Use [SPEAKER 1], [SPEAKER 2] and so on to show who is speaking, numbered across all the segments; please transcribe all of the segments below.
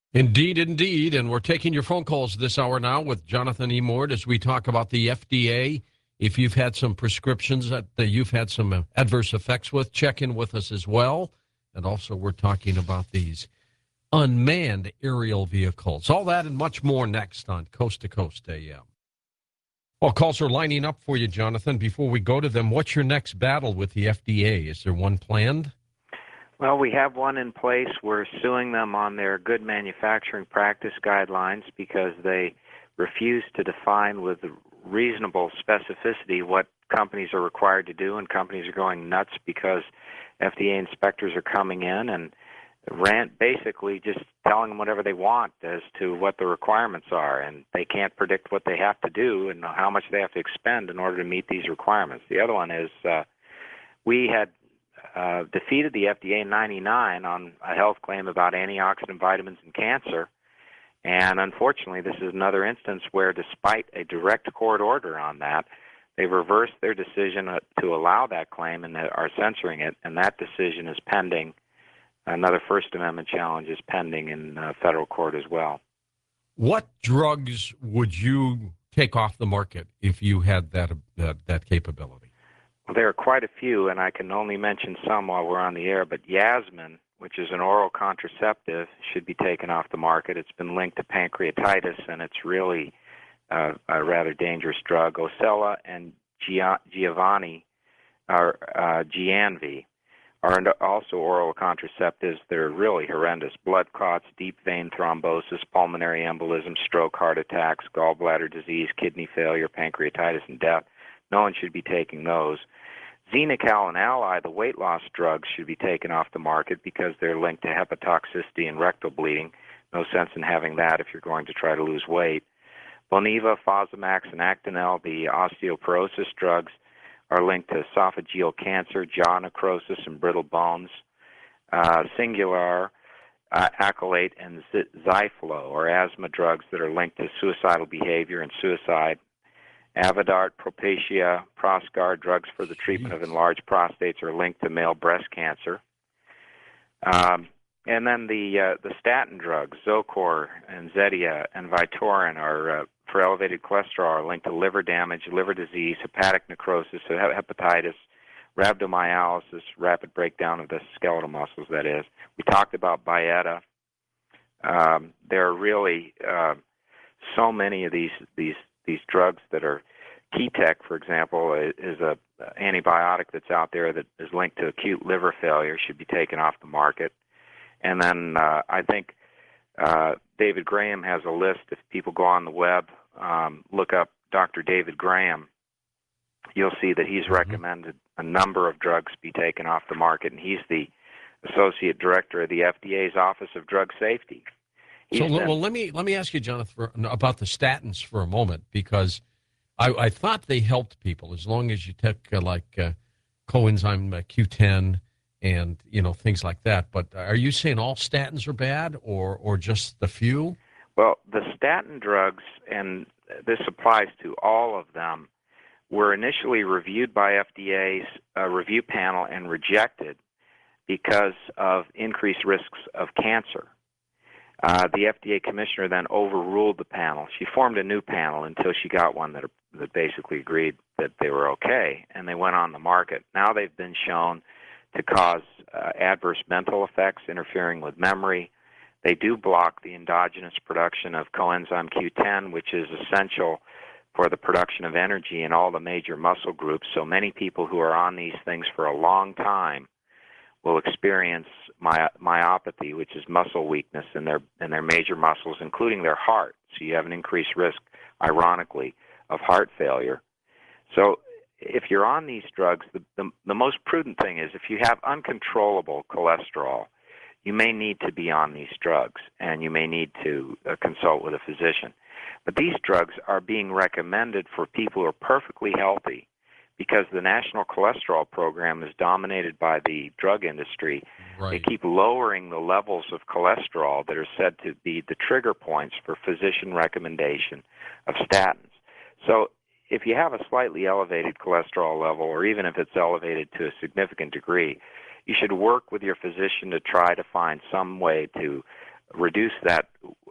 [SPEAKER 1] Indeed, indeed. And we're taking your phone calls this hour now with Jonathan E. Mord as we talk about the FDA. If you've had some prescriptions that you've had some adverse effects with, check in with us as well. And also, we're talking about these unmanned aerial vehicles. All that and much more next on Coast to Coast AM. Well, calls are lining up for you, Jonathan. Before we go to them, what's your next battle with the FDA? Is there one planned?
[SPEAKER 2] Well, we have one in place. We're suing them on their good manufacturing practice guidelines because they refuse to define with reasonable specificity what companies are required to do, and companies are going nuts because FDA inspectors are coming in and basically just telling them whatever they want as to what the requirements are, and they can't predict what they have to do and how much they have to expend in order to meet these requirements. The other one is we had defeated the FDA in '99 on a health claim about antioxidant vitamins and cancer. And unfortunately, this is another instance where, despite a direct court order on that, they've reversed their decision to allow that claim and are censoring it. And that decision is pending. Another First Amendment challenge is pending in federal court as well.
[SPEAKER 1] What drugs would you take off the market if you had that capability?
[SPEAKER 2] Well, there are quite a few, and I can only mention some while we're on the air, but Yasmin, which is an oral contraceptive, should be taken off the market. It's been linked to pancreatitis, and it's really a rather dangerous drug. Ocella and Gianvi are also oral contraceptives. They're really horrendous. Blood clots, deep vein thrombosis, pulmonary embolism, stroke, heart attacks, gallbladder disease, kidney failure, pancreatitis, and death. No one should be taking those. Xenical and Ally, the weight loss drugs, should be taken off the market because they're linked to hepatotoxicity and rectal bleeding. No sense in having that if you're going to try to lose weight. Boniva, Fosamax, and Actonel, the osteoporosis drugs, are linked to esophageal cancer, jaw necrosis, and brittle bones. Singular, Accolate, and Zyflo are asthma drugs that are linked to suicidal behavior and suicide. Avodart, Propecia, Proscar, drugs for the treatment of enlarged prostates, are linked to male breast cancer. And then the statin drugs, Zocor and Zetia and Vytorin, are for elevated cholesterol, are linked to liver damage, liver disease, hepatic necrosis, hepatitis, rhabdomyolysis, rapid breakdown of the skeletal muscles, that is. We talked about Byetta. There are really so many of these drugs that are Ketec, for example, is a antibiotic that's out there that is linked to acute liver failure, should be taken off the market. And then I think David Graham has a list. If people go on the web, look up Dr. David Graham, you'll see that he's recommended a number of drugs be taken off the market, and he's the Associate Director of the FDA's Office of Drug Safety.
[SPEAKER 1] Let me ask you, Jonathan, about the statins for a moment, because I thought they helped people as long as you took coenzyme Q10 and things like that. But are you saying all statins are bad, or just the few?
[SPEAKER 2] Well, the statin drugs, and this applies to all of them, were initially reviewed by FDA's review panel and rejected because of increased risks of cancer. The FDA commissioner then overruled the panel. She formed a new panel until she got one that basically agreed that they were okay, and they went on the market. Now they've been shown to cause adverse mental effects, interfering with memory. They do block the endogenous production of coenzyme Q10, which is essential for the production of energy in all the major muscle groups. So many people who are on these things for a long time will experience myopathy, which is muscle weakness in their major muscles, including their heart. So you have an increased risk, ironically, of heart failure. So if you're on these drugs, the most prudent thing is, if you have uncontrollable cholesterol, you may need to be on these drugs, and you may need to consult with a physician. But these drugs are being recommended for people who are perfectly healthy, because the National Cholesterol Program is dominated by the drug industry. Right. They keep lowering the levels of cholesterol that are said to be the trigger points for physician recommendation of statins. So if you have a slightly elevated cholesterol level, or even if it's elevated to a significant degree, you should work with your physician to try to find some way to reduce that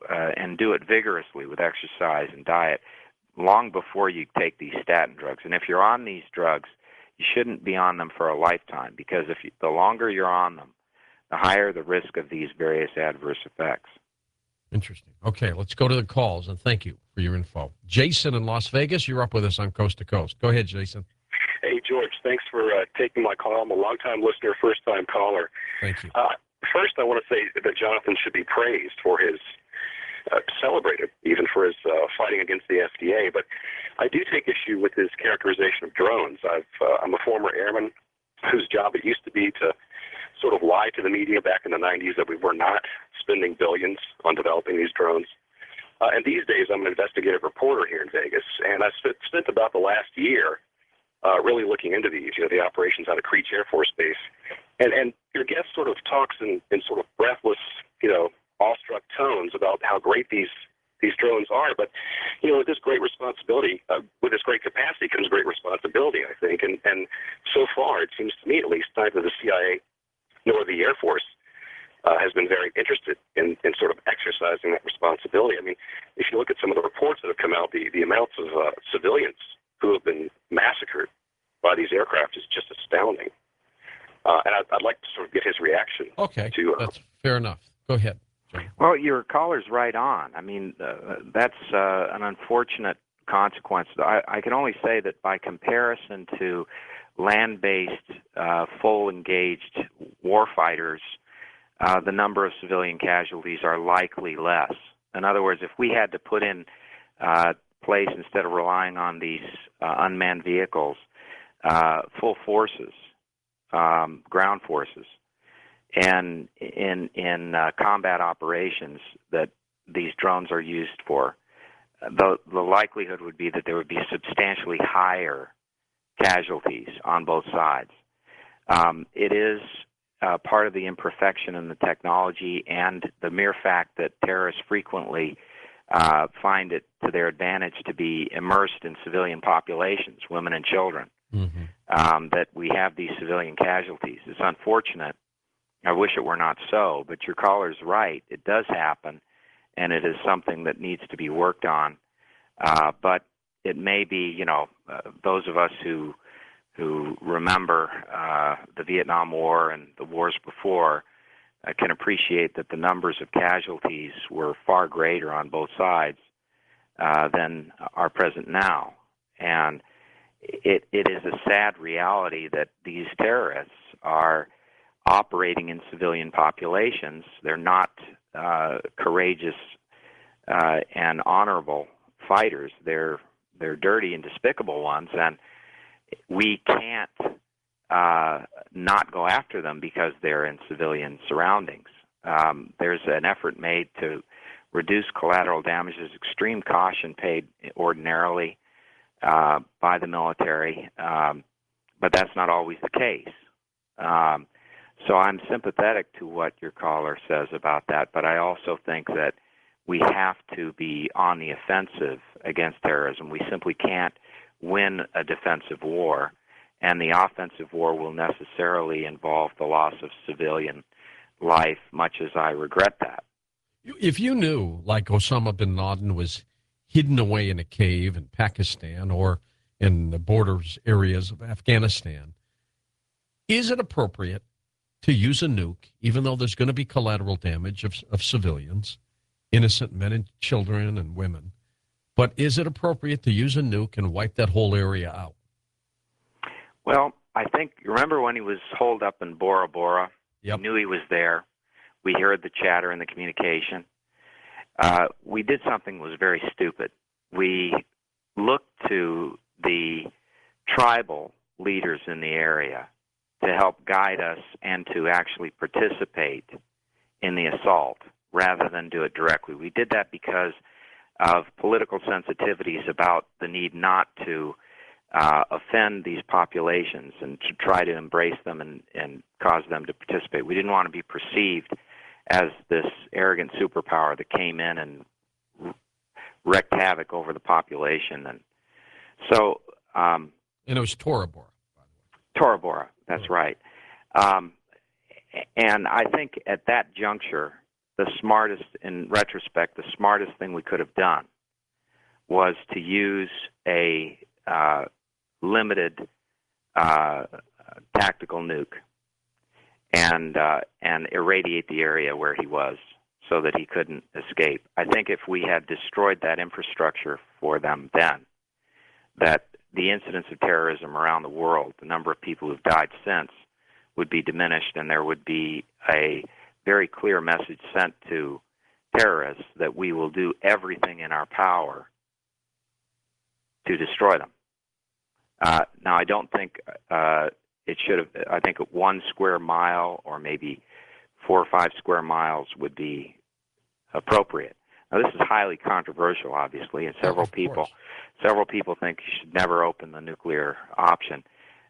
[SPEAKER 2] and do it vigorously with exercise and diet long before you take these statin drugs. And if you're on these drugs, you shouldn't be on them for a lifetime, because the longer you're on them, the higher the risk of these various adverse effects.
[SPEAKER 1] Interesting. Okay, let's go to the calls, and thank you for your info. Jason in Las Vegas, you're up with us on Coast to Coast. Go ahead, Jason.
[SPEAKER 3] Hey, George, thanks for taking my call. I'm a long-time listener, first-time caller.
[SPEAKER 1] Thank you.
[SPEAKER 3] First, I want to say that Jonathan should be praised for his, celebrated even for his fighting against the FDA. But I do take issue with his characterization of drones. I'm a former airman whose job it used to be to sort of lie to the media back in the 90s that we were not spending billions on developing these drones. And these days, I'm an investigative reporter here in Vegas, and I spent about the last year really looking into these, the operations out of Creech Air Force Base. And your guest sort of talks in sort of breathless, awestruck tones about how great these drones are. But, with this great responsibility, with this great capacity comes great responsibility, I think. And so far, it seems to me, at least, neither the CIA nor the Air Force has been very interested in sort of exercising that responsibility. I mean, if you look at some of the reports that have come out, the amounts of civilians who have been massacred by these aircraft is just astounding. And I'd like to sort of get his reaction.
[SPEAKER 1] Okay, that's fair enough. Go ahead, John.
[SPEAKER 2] Well, your caller's right on. I mean, that's an unfortunate consequence. I can only say that by comparison to land-based, full-engaged warfighters, the number of civilian casualties are likely less. In other words, if we had to put in place, instead of relying on these unmanned vehicles, full forces, ground forces, and in combat operations that these drones are used for, the likelihood would be that there would be substantially higher casualties on both sides. It is part of the imperfection in the technology and the mere fact that terrorists frequently find it to their advantage to be immersed in civilian populations, women and children, that we have these civilian casualties. It's unfortunate. I wish it were not so, but your caller's right. It does happen, and it is something that needs to be worked on. But it may be, those of us who remember the Vietnam War and the wars before can appreciate that the numbers of casualties were far greater on both sides than are present now. And it is a sad reality that these terrorists are operating in civilian populations. They're not courageous and honorable fighters. They're dirty and despicable ones, and we can't not go after them because they're in civilian surroundings. There's an effort made to reduce collateral damages, extreme caution paid ordinarily by the military, but that's not always the case. So I'm sympathetic to what your caller says about that, but I also think that we have to be on the offensive against terrorism. We simply can't win a defensive war, and the offensive war will necessarily involve the loss of civilian life, much as I regret that.
[SPEAKER 1] If you knew, like Osama bin Laden was hidden away in a cave in Pakistan or in the borders areas of Afghanistan, is it appropriate to use a nuke, even though there's going to be collateral damage of civilians, innocent men and children and women? But is it appropriate to use a nuke and wipe that whole area out?
[SPEAKER 2] Well, I think, remember when he was holed up in Bora Bora?
[SPEAKER 1] Yep.
[SPEAKER 2] We knew he was there. We heard the chatter and the communication. We did something that was very stupid. We looked to the tribal leaders in the area to help guide us and to actually participate in the assault rather than do it directly. We did that because of political sensitivities about the need not to offend these populations and to try to embrace them and cause them to participate. We didn't want to be perceived as this arrogant superpower that came in and wreaked havoc over the population. And so...
[SPEAKER 1] and it was Tora Bora, by the way.
[SPEAKER 2] Tora Bora, that's right. And I think at that juncture, smartest, in retrospect, the smartest thing we could have done was to use a limited tactical nuke and irradiate the area where he was so that he couldn't escape. I think if we had destroyed that infrastructure for them then, that the incidence of terrorism around the world, the number of people who've died since, would be diminished, and there would be a very clear message sent to terrorists that we will do everything in our power to destroy them. Now, I don't think it should have. I think 1 square mile or maybe 4 or 5 square miles would be appropriate. Now, this is highly controversial, obviously, and several people think you should never open the nuclear option.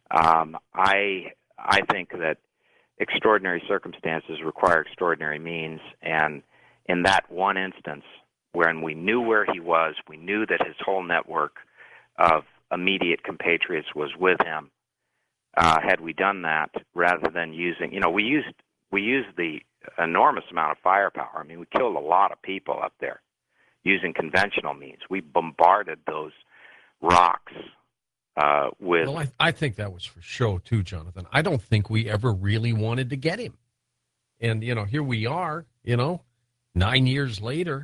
[SPEAKER 2] I think that extraordinary circumstances require extraordinary means, and in that one instance, when we knew where he was, we knew that his whole network of immediate compatriots was with him. Had we done that, rather than using, we used the enormous amount of firepower. I mean, we killed a lot of people up there using conventional means. We bombarded those rocks with.
[SPEAKER 1] Well, I think that was for show too, Jonathan. I don't think we ever really wanted to get him. And here we are. 9 years later,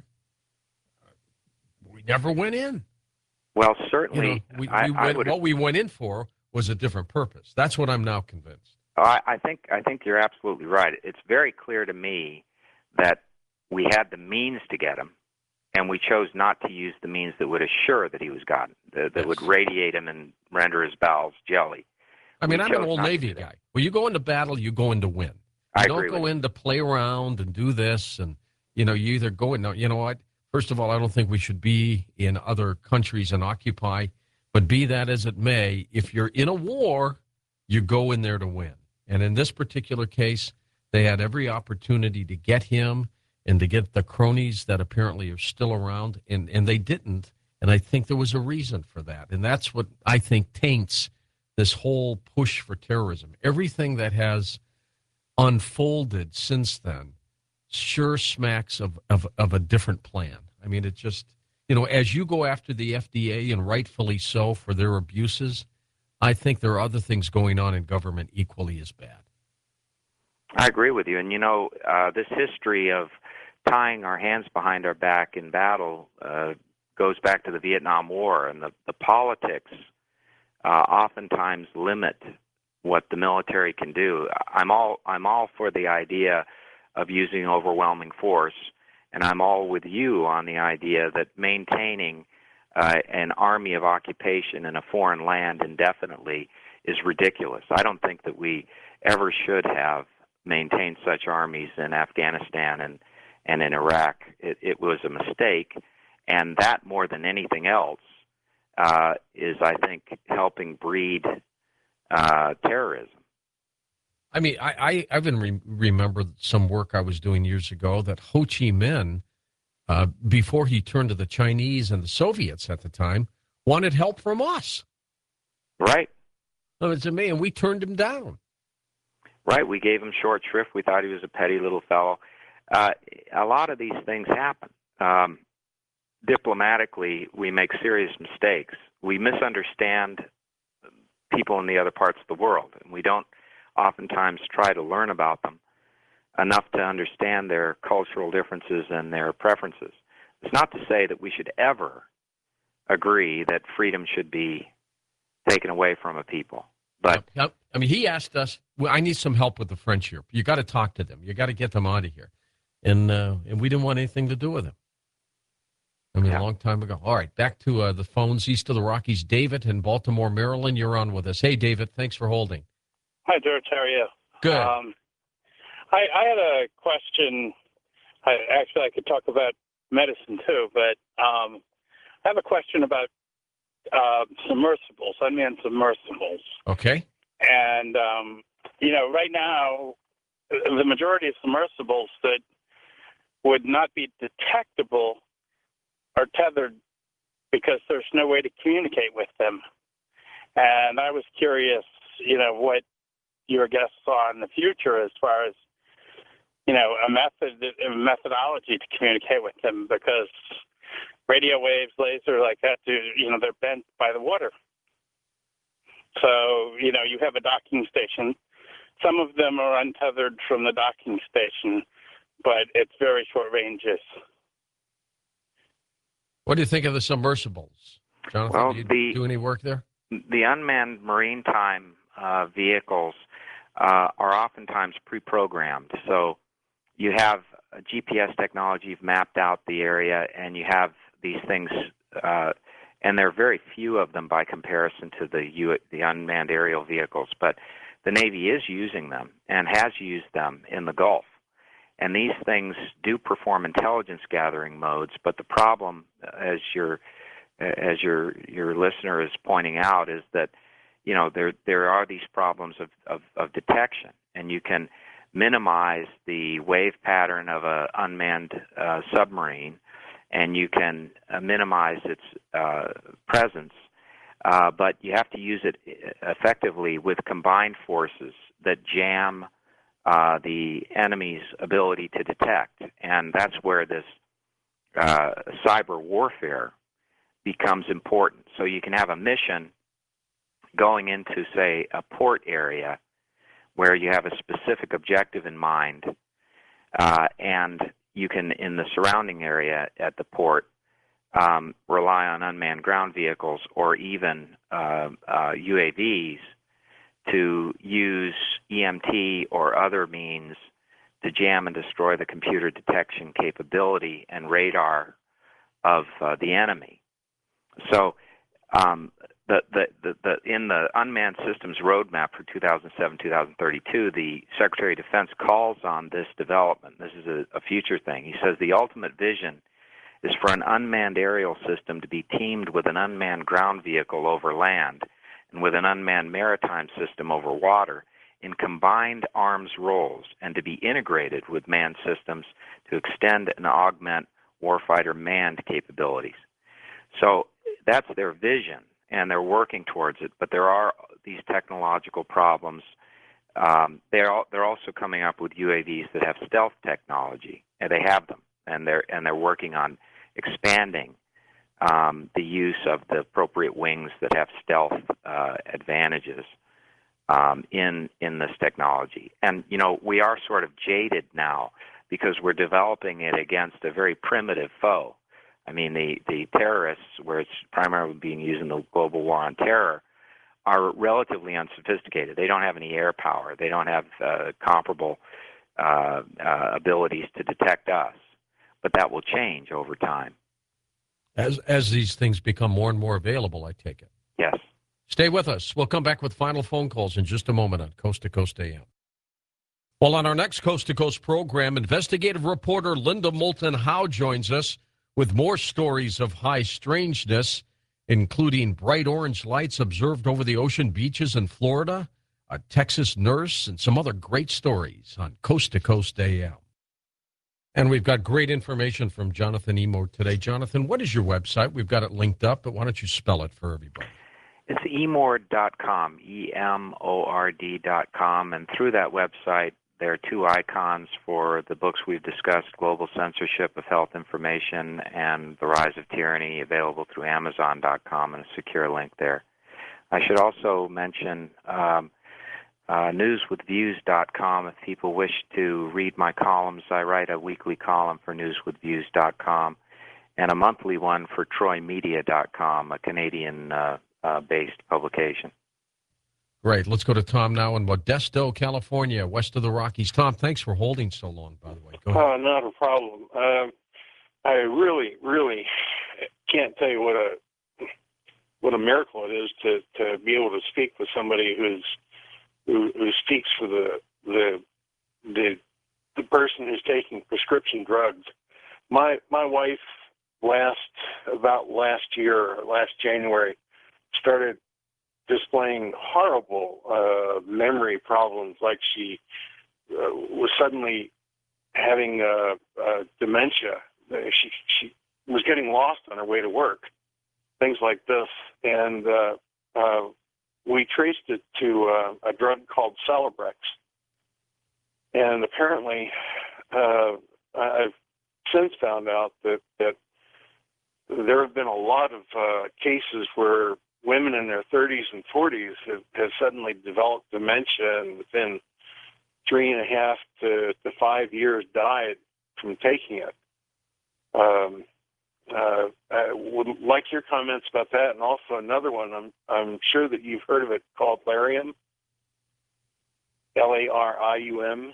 [SPEAKER 1] we never went in.
[SPEAKER 2] Well, certainly,
[SPEAKER 1] what we went in for was a different purpose. That's what I'm now convinced.
[SPEAKER 2] I think you're absolutely right. It's very clear to me that we had the means to get him, and we chose not to use the means that would assure that he was gotten, that would radiate him and render his bowels jelly.
[SPEAKER 1] I mean, I'm an old Navy guy. When you go into battle, you go in to win. You don't go in to play around and do this, and you either go in. You know what? First of all, I don't think we should be in other countries and occupy. But be that as it may, if you're in a war, you go in there to win. And in this particular case, they had every opportunity to get him and to get the cronies that apparently are still around, and they didn't. And I think there was a reason for that. And that's what I think taints this whole push for terrorism. Everything that has unfolded since then sure smacks of a different plan. I mean, it just, as you go after the FDA, and rightfully so, for their abuses, I think there are other things going on in government equally as bad.
[SPEAKER 2] I agree with you. And, this history of tying our hands behind our back in battle goes back to the Vietnam War, and the politics oftentimes limit what the military can do. I'm all for the idea of using overwhelming force, and I'm all with you on the idea that maintaining an army of occupation in a foreign land indefinitely is ridiculous. I don't think that we ever should have maintained such armies in Afghanistan and in Iraq. It was a mistake, and that more than anything else is, I think, helping breed terrorism.
[SPEAKER 1] I mean, I even remember some work I was doing years ago that Ho Chi Minh, before he turned to the Chinese and the Soviets at the time, wanted help from us.
[SPEAKER 2] Right.
[SPEAKER 1] So it's amazing, and we turned him down.
[SPEAKER 2] Right. We gave him short shrift. We thought he was a petty little fellow. A lot of these things happen. Diplomatically, we make serious mistakes. We misunderstand people in the other parts of the world, and we don't oftentimes try to learn about them enough to understand their cultural differences and their preferences. It's not to say that we should ever agree that freedom should be taken away from a people. But
[SPEAKER 1] I mean, he asked us, well, I need some help with the French here. You got to talk to them. You got to get them out of here. And we didn't want anything to do with him. I mean, a long time ago. All right, back to the phones east of the Rockies. David in Baltimore, Maryland, you're on with us. Hey, David, thanks for holding.
[SPEAKER 4] Hi, George. How are you?
[SPEAKER 1] Good.
[SPEAKER 4] I had a question. I could talk about medicine too, but I have a question about submersibles, unmanned submersibles.
[SPEAKER 1] Okay.
[SPEAKER 4] And, right now, the majority of submersibles that would not be detectable are tethered because there's no way to communicate with them. And I was curious, what your guess saw in the future as far as a methodology to communicate with them, because radio waves, laser like that, they're bent by the water. So, you have a docking station. Some of them are untethered from the docking station, but it's very short ranges.
[SPEAKER 1] What do you think of the submersibles? Jonathan,
[SPEAKER 2] Well,
[SPEAKER 1] do you do any work there?
[SPEAKER 2] The unmanned maritime vehicles are oftentimes pre-programmed. So you have a GPS technology, you've mapped out the area, and you have these things, and there are very few of them by comparison to the unmanned aerial vehicles. But the Navy is using them and has used them in the Gulf. And these things do perform intelligence gathering modes, but the problem, as your listener is pointing out, is that there are these problems of detection, and you can minimize the wave pattern of an unmanned submarine, and you can minimize its presence, but you have to use it effectively with combined forces that jam the enemy's ability to detect. And that's where this cyber warfare becomes important. So you can have a mission going into, say, a port area where you have a specific objective in mind, and you can, in the surrounding area at the port, rely on unmanned ground vehicles or even UAVs to use EMT or other means to jam and destroy the computer detection capability and radar of the enemy. So in the Unmanned Systems Roadmap for 2007-2032, the Secretary of Defense calls on this development. This is a future thing. He says the ultimate vision is for an unmanned aerial system to be teamed with an unmanned ground vehicle over land and with an unmanned maritime system over water in combined arms roles, and to be integrated with manned systems to extend and augment warfighter manned capabilities. So that's their vision, and they're working towards it, but there are these technological problems. They're also coming up with UAVs that have stealth technology, and they have them, and they're working on expanding the use of the appropriate wings that have stealth advantages in this technology. And we are sort of jaded now because we're developing it against a very primitive foe. I mean, the terrorists, where it's primarily being used in the global war on terror, are relatively unsophisticated. They don't have any air power. They don't have comparable abilities to detect us. But that will change over time.
[SPEAKER 1] As these things become more and more available, I take it.
[SPEAKER 2] Yes.
[SPEAKER 1] Stay with us. We'll come back with final phone calls in just a moment on Coast to Coast AM. Well, on our next Coast to Coast program, investigative reporter Linda Moulton Howe joins us with more stories of high strangeness, including bright orange lights observed over the ocean beaches in Florida, a Texas nurse, and some other great stories on Coast to Coast AM. And we've got great information from Jonathan Emord today. Jonathan, what is your website? We've got it linked up, but why don't you spell it for everybody?
[SPEAKER 2] It's emord.com, EMORD.com, and through that website, there are two icons for the books we've discussed, Global Censorship of Health Information and The Rise of Tyranny, available through Amazon.com, and a secure link there. I should also mention newswithviews.com if people wish to read my columns. I write a weekly column for newswithviews.com and a monthly one for troymedia.com, a Canadian-based publication.
[SPEAKER 1] Great. Let's go to Tom now in Modesto, California, west of the Rockies. Tom, thanks for holding so long, by the way. Go ahead.
[SPEAKER 5] Not a problem. I really, really can't tell you what a miracle it is to be able to speak with somebody who speaks for the person who's taking prescription drugs. My wife last January started displaying horrible memory problems, like she was suddenly having dementia. She was getting lost on her way to work, things like this. And we traced it to a drug called Celebrex. And apparently, I've since found out that there have been a lot of cases where women in their 30s and 40s have suddenly developed dementia, and within 3.5 to 5 years died from taking it. I would like your comments about that, and also another one. I'm sure that you've heard of it, called Larium, Larium.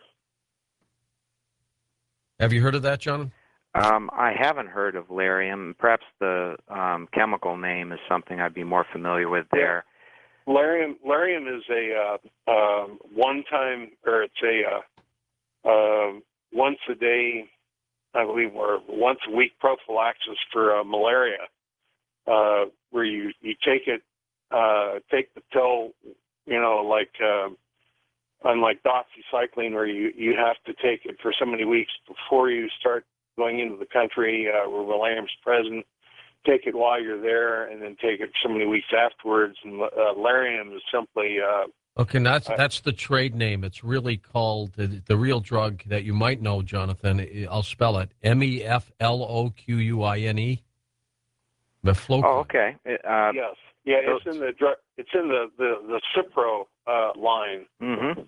[SPEAKER 1] Have you heard of that, John?
[SPEAKER 2] I haven't heard of Larium. Perhaps the chemical name is something I'd be more familiar with there.
[SPEAKER 5] Larium is a one-time, or it's a once a day, I believe, or once a week prophylaxis for malaria, where you take it, take the pill, like unlike doxycycline, where you have to take it for so many weeks before you start going into the country where Larium's present. Take it while you're there, and then take it so many weeks afterwards. And Larium is simply
[SPEAKER 1] okay. That's the trade name. It's really called the real drug that you might know, Jonathan. I'll spell it: Mefloquine. Mefloquine.
[SPEAKER 2] Oh, okay.
[SPEAKER 5] Yes, yeah. It's in the drug. It's in the Cipro line.
[SPEAKER 2] Mm-hmm.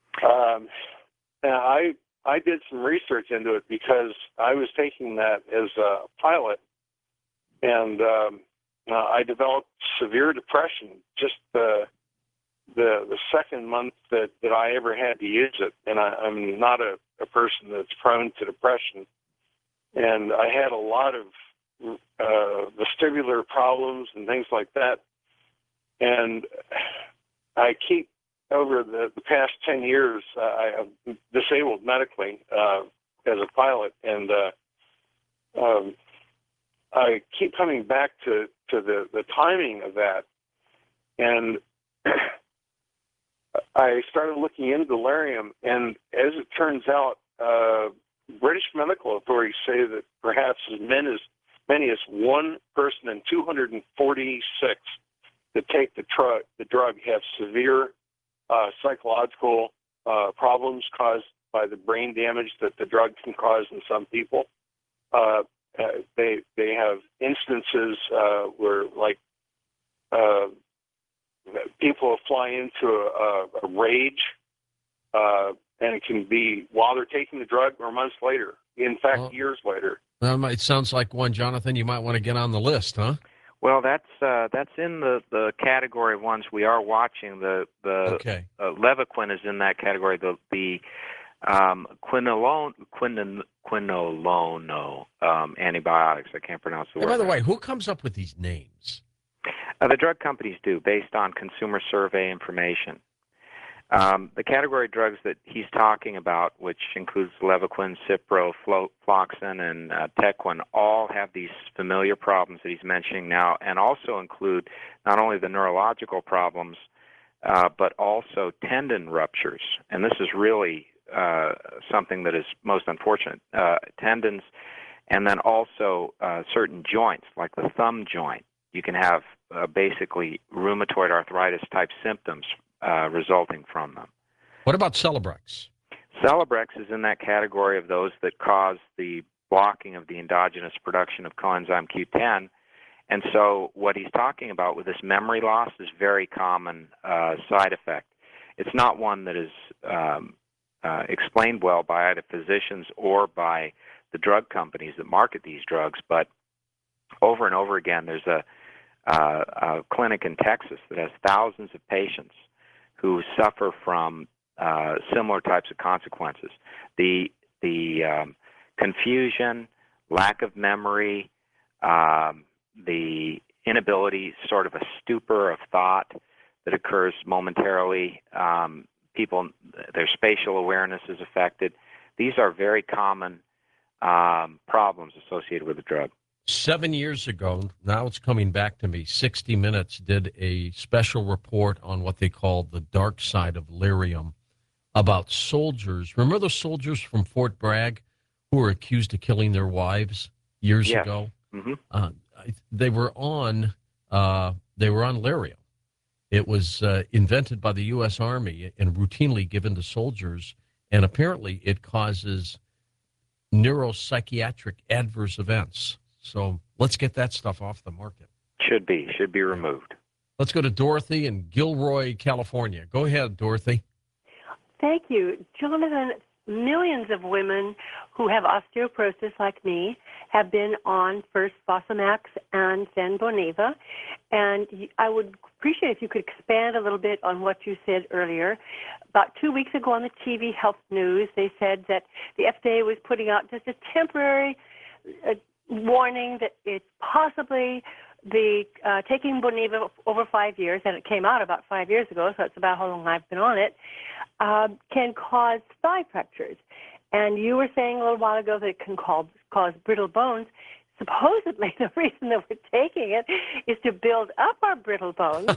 [SPEAKER 5] And I did some research into it because I was taking that as a pilot, and I developed severe depression just the second month that I ever had to use it. And I'm not a person that's prone to depression, and I had a lot of vestibular problems and things like that. And I keep, over the past 10 years, I am disabled medically as a pilot, and I keep coming back to the timing of that. And I started looking into Larium, and as it turns out, British medical authorities say that perhaps as many as one person in 246 that take the drug have severe psychological problems caused by the brain damage that the drug can cause in some people. They have instances where, like, people fly into a rage, and it can be while they're taking the drug or months later. In fact, years later.
[SPEAKER 1] It sounds like one, Jonathan, you might want to get on the list, huh?
[SPEAKER 2] Well, that's in the category of ones we are watching. The
[SPEAKER 1] Okay.
[SPEAKER 2] Levaquin is in that category. The quinolone antibiotics. I can't pronounce the word.
[SPEAKER 1] By the way, who comes up with these names?
[SPEAKER 2] The drug companies do, based on consumer survey information. The category of drugs that he's talking about, which includes Levaquin, Cipro, Floxin, and Tequin, all have these familiar problems that he's mentioning now, and also include not only the neurological problems, but also tendon ruptures. And this is really something that is most unfortunate. Tendons, and then also certain joints, like the thumb joint. You can have basically rheumatoid arthritis-type symptoms resulting from them.
[SPEAKER 1] What about Celebrex?
[SPEAKER 2] Celebrex is in that category of those that cause the blocking of the endogenous production of coenzyme Q10. And so what he's talking about with this memory loss is a very common side effect. It's not one that is explained well by either physicians or by the drug companies that market these drugs, but over and over again, there's a clinic in Texas that has thousands of patients who suffer from similar types of consequences. The confusion, lack of memory, the inability, sort of a stupor of thought that occurs momentarily. People, their spatial awareness is affected. These are very common problems associated with the drug.
[SPEAKER 1] 7 years ago, now it's coming back to me, 60 Minutes did a special report on what they called the dark side of Larium, about soldiers. Remember the soldiers from Fort Bragg who were accused of killing their wives years ago?
[SPEAKER 2] Mm-hmm.
[SPEAKER 1] They were on Larium. It was invented by the U.S. Army and routinely given to soldiers, and apparently it causes neuropsychiatric adverse events. So let's get that stuff off the market.
[SPEAKER 2] Should be removed.
[SPEAKER 1] Let's go to Dorothy in Gilroy, California. Go ahead, Dorothy.
[SPEAKER 6] Thank you. Jonathan, millions of women who have osteoporosis like me have been on first Fosamax and then Boniva. And I would appreciate if you could expand a little bit on what you said earlier. About 2 weeks ago on the TV Health News, they said that the FDA was putting out just a temporary warning that it's possibly taking Boniva over 5 years, and it came out about 5 years ago, so that's about how long I've been on it, can cause thigh fractures. And you were saying a little while ago that it can cause brittle bones. Supposedly, the reason that we're taking it is to build up our brittle bones.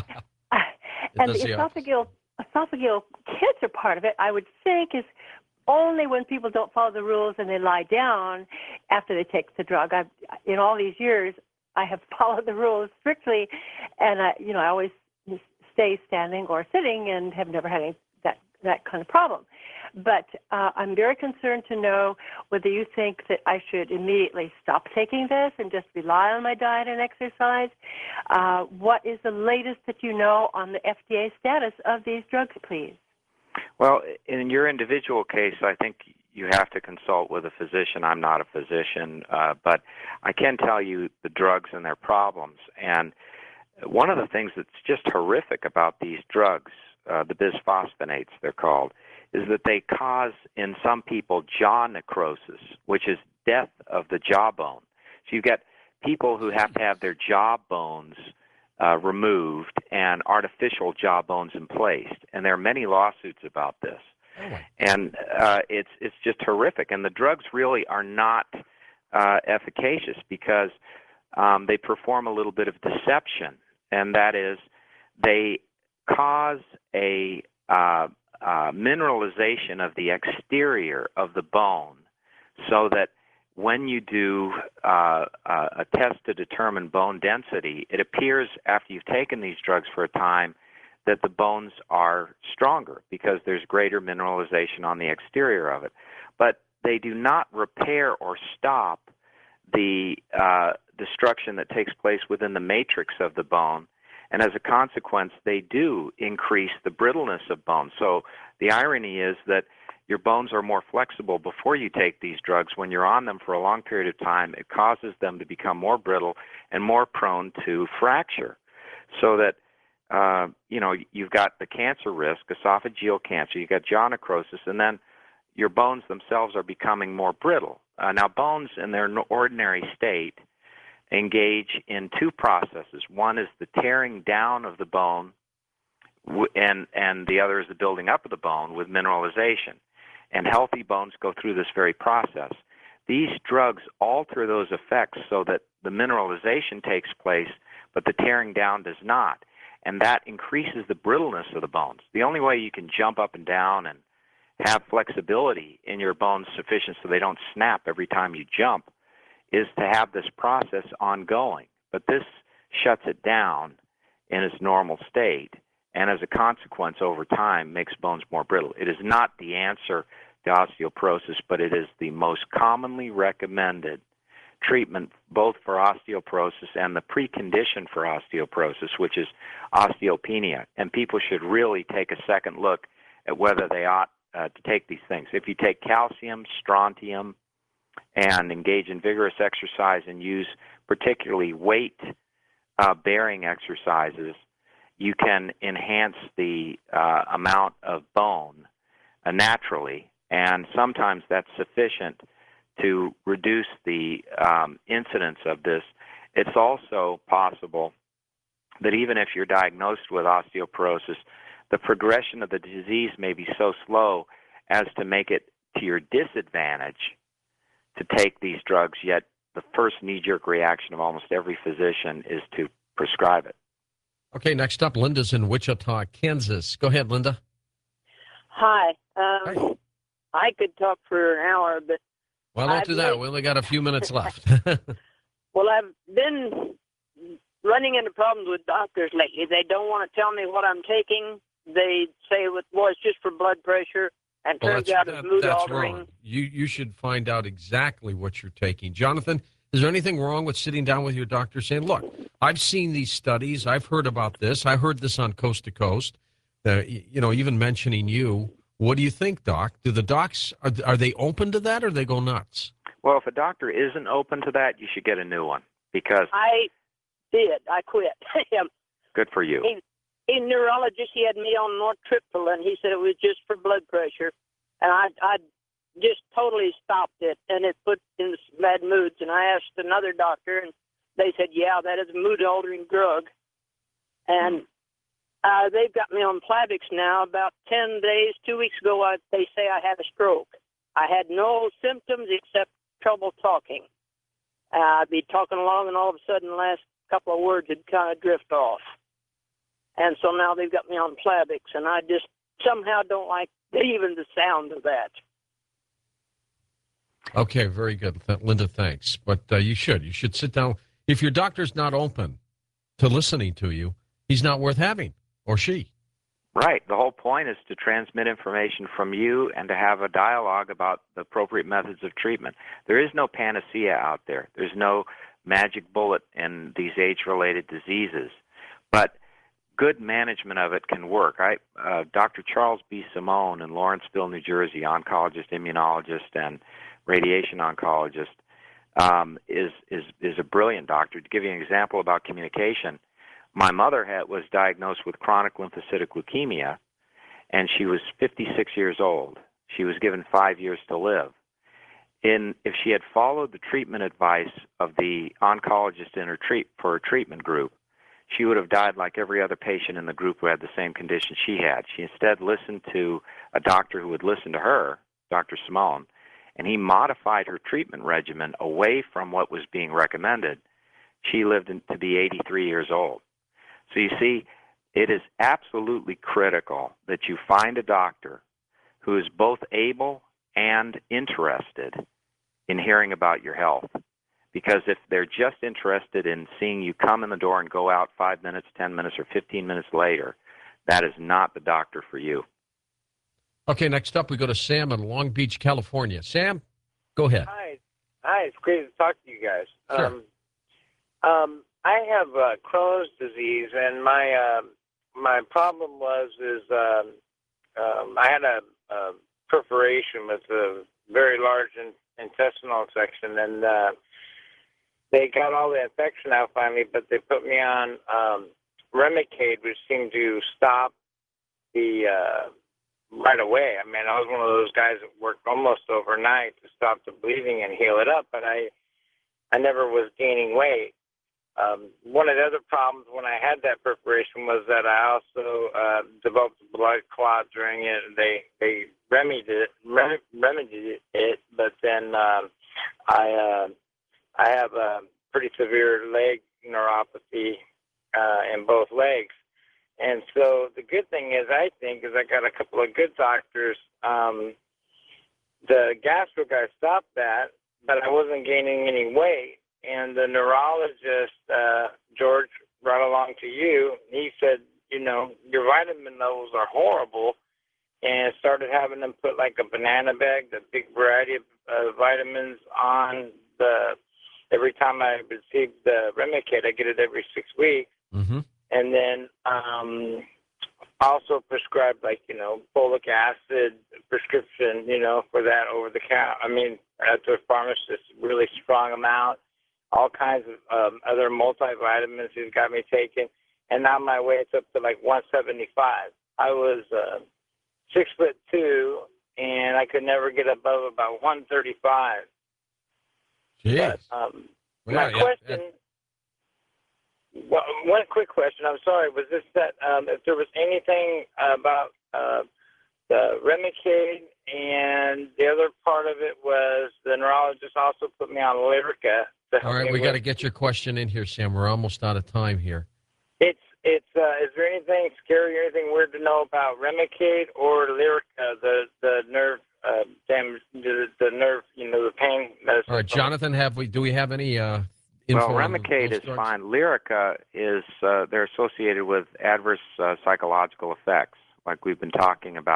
[SPEAKER 6] And the esophageal cancer part of it, I would think, is only when people don't follow the rules and they lie down after they take the drug. In all these years, I have followed the rules strictly, and I always stay standing or sitting and have never had that kind of problem. But I'm very concerned to know whether you think that I should immediately stop taking this and just rely on my diet and exercise. What is the latest that you know on the FDA status of these drugs, please?
[SPEAKER 2] Well, in your individual case, I think you have to consult with a physician. I'm not a physician, but I can tell you the drugs and their problems. And one of the things that's just horrific about these drugs, the bisphosphonates they're called, is that they cause in some people jaw necrosis, which is death of the jawbone. So you get people who have to have their jaw bones removed and artificial jaw bones emplaced. And there are many lawsuits about this. And it's just horrific. And the drugs really are not efficacious because they perform a little bit of deception, and that is they cause a mineralization of the exterior of the bone so that when you do a test to determine bone density, it appears after you've taken these drugs for a time that the bones are stronger because there's greater mineralization on the exterior of it. But they do not repair or stop the destruction that takes place within the matrix of the bone, and as a consequence, they do increase the brittleness of bone. So the irony is that your bones are more flexible before you take these drugs. When you're on them for a long period of time, it causes them to become more brittle and more prone to fracture. So that you've got the cancer risk, esophageal cancer, you've got jaw necrosis, and then your bones themselves are becoming more brittle. Now, bones in their ordinary state engage in two processes. One is the tearing down of the bone, and the other is the building up of the bone with mineralization. And healthy bones go through this very process. These drugs alter those effects so that the mineralization takes place, but the tearing down does not. And that increases the brittleness of the bones. The only way you can jump up and down and have flexibility in your bones sufficient so they don't snap every time you jump is to have this process ongoing. But this shuts it down in its normal state, and as a consequence, over time, makes bones more brittle. It is not the answer to osteoporosis, but it is the most commonly recommended treatment both for osteoporosis and the precondition for osteoporosis, which is osteopenia. And people should really take a second look at whether they ought to take these things. If you take calcium, strontium, and engage in vigorous exercise and use particularly weight-bearing exercises, you can enhance the amount of bone naturally, and sometimes that's sufficient to reduce the incidence of this. It's also possible that even if you're diagnosed with osteoporosis, the progression of the disease may be so slow as to make it to your disadvantage to take these drugs, yet the first knee-jerk reaction of almost every physician is to prescribe it.
[SPEAKER 1] Okay, next up, Linda's in Wichita, Kansas. Go ahead, Linda.
[SPEAKER 7] Hi.
[SPEAKER 1] Hi.
[SPEAKER 7] I could talk for an hour, but...
[SPEAKER 1] Well, don't do that. We only got a few minutes left.
[SPEAKER 7] Well, I've been running into problems with doctors lately. They don't want to tell me what I'm taking. They say, well, it's just for blood pressure. and
[SPEAKER 1] Well,
[SPEAKER 7] turns out it's mood
[SPEAKER 1] that's
[SPEAKER 7] altering.
[SPEAKER 1] wrong. You should find out exactly what you're taking. Jonathan, is there anything wrong with sitting down with your doctor saying, look, I've seen these studies. I've heard about this. I heard this on Coast to Coast, even mentioning you. What do you think, Doc? Do the docs, are they open to that or they go nuts?
[SPEAKER 2] Well, if a doctor isn't open to that, you should get a new one because
[SPEAKER 7] I did. I quit.
[SPEAKER 2] good for you.
[SPEAKER 7] A neurologist, he had me on nortriptyline. He said it was just for blood pressure. And I just totally stopped it, and it put in bad moods. And I asked another doctor, and they said, yeah, that is a mood-altering drug. And they've got me on Plavix now. About 10 days, 2 weeks ago, they say I had a stroke. I had no symptoms except trouble talking. I'd be talking along, and all of a sudden, the last couple of words would kind of drift off. And so now they've got me on Plavix, and I just somehow don't like even the sound of that.
[SPEAKER 1] Okay, very good, Linda. Thanks, but you should sit down. If your doctor's not open to listening to you, he's not worth having, or she.
[SPEAKER 2] Right. The whole point is to transmit information from you and to have a dialogue about the appropriate methods of treatment. There is no panacea out there. There's no magic bullet in these age-related diseases, but good management of it can work. Dr. Charles B. Simone in Lawrenceville, New Jersey, oncologist, immunologist, and radiation oncologist, is a brilliant doctor. To give you an example about communication, my mother was diagnosed with chronic lymphocytic leukemia, and she was 56 years old. She was given 5 years to live. If she had followed the treatment advice of the oncologist in for her treatment group, she would have died like every other patient in the group who had the same condition she had. She instead listened to a doctor who would listen to her, Dr. Simone, and he modified her treatment regimen away from what was being recommended. She lived to be 83 years old. So you see, it is absolutely critical that you find a doctor who is both able and interested in hearing about your health. Because if they're just interested in seeing you come in the door and go out 5 minutes, 10 minutes, or 15 minutes later, that is not the doctor for you.
[SPEAKER 1] Okay, next up we go to Sam in Long Beach, California. Sam, go ahead.
[SPEAKER 8] Hi, it's great to talk to you guys.
[SPEAKER 1] Sure.
[SPEAKER 8] I have Crohn's disease, and my problem is I had a perforation with a very large intestinal section, and they got all the infection out finally, but they put me on Remicade, which seemed to stop the right away. I mean, I was one of those guys that worked almost overnight to stop the bleeding and heal it up, but I never was gaining weight. One of the other problems when I had that perforation was that I also developed a blood clot during it. They remedied it, but then I have a pretty severe leg neuropathy in both legs. And so the good thing is, I think, is I got a couple of good doctors. The gastro guy stopped that, but I wasn't gaining any weight. And the neurologist, George, brought along to you, he said, your vitamin levels are horrible, and started having them put like a banana bag, the big variety of vitamins on every time I receive the Remicade. I get it every 6 weeks.
[SPEAKER 1] Mm-hmm.
[SPEAKER 8] And then also prescribed folic acid prescription, for that over the counter. I mean, at the pharmacist, really strong amount. All kinds of other multivitamins he's got me taking. And now my weight's up to like 175. I was 6'2", and I could never get above about 135.
[SPEAKER 1] Jeez.
[SPEAKER 8] But, my question... Well, one quick question. I'm sorry. Was this that if there was anything about the Remicade, and the other part of it was the neurologist also put me on Lyrica.
[SPEAKER 1] All right, we got to get your question in here, Sam. We're almost out of time here.
[SPEAKER 8] It's. Is there anything scary or anything weird to know about Remicade or Lyrica, the nerve damage, the nerve, the pain medicine?
[SPEAKER 1] All right, Jonathan, do we have any? Info
[SPEAKER 2] well, Remicade is
[SPEAKER 1] drugs?
[SPEAKER 2] fine. Lyrica is they're associated with adverse psychological effects, like we've been talking about.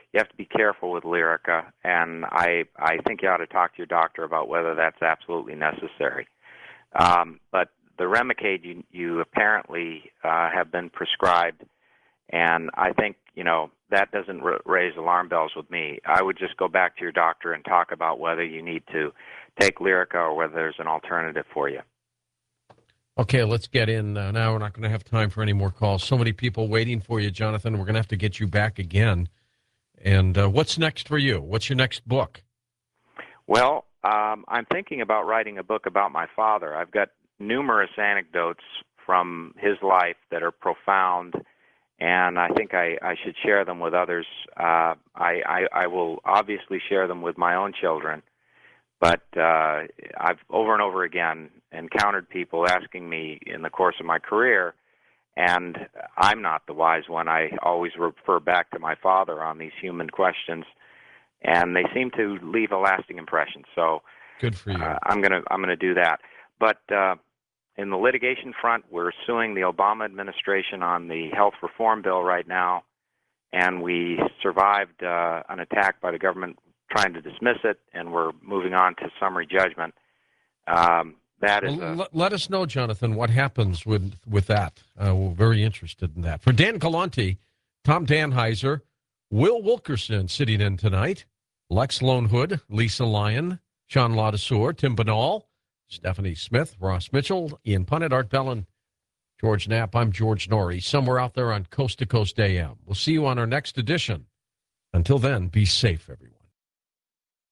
[SPEAKER 2] you have to be careful with Lyrica, and I think you ought to talk to your doctor about whether that's absolutely necessary. But the Remicade you apparently have been prescribed, and I think, that doesn't raise alarm bells with me. I would just go back to your doctor and talk about whether you need to take Lyrica or whether there's an alternative for you.
[SPEAKER 1] Okay, let's get in now. We're not going to have time for any more calls. So many people waiting for you, Jonathan. We're going to have to get you back again. And what's next for you? What's your next book?
[SPEAKER 2] Well, I'm thinking about writing a book about my father. I've got numerous anecdotes from his life that are profound, and I think I should share them with others. I will obviously share them with my own children, but I've over and over again encountered people asking me in the course of my career, and I'm not the wise one. I always refer back to my father on these human questions, and they seem to leave a lasting impression. So
[SPEAKER 1] good for you.
[SPEAKER 2] I'm gonna do that. But in the litigation front, we're suing the Obama administration on the health reform bill right now, and we survived an attack by the government trying to dismiss it, and we're moving on to summary judgment.
[SPEAKER 1] Let us know, Jonathan, what happens with that. We're very interested in that. For Dan Galante, Tom Danheiser, Will Wilkerson sitting in tonight, Lex Lonehood, Lisa Lyon, Sean Ladouceur, Tim Banal, Stephanie Smith, Ross Mitchell, Ian Punnett, Art Bellin, George Knapp. I'm George Norrie, somewhere out there on Coast to Coast AM. We'll see you on our next edition. Until then, be safe, everyone.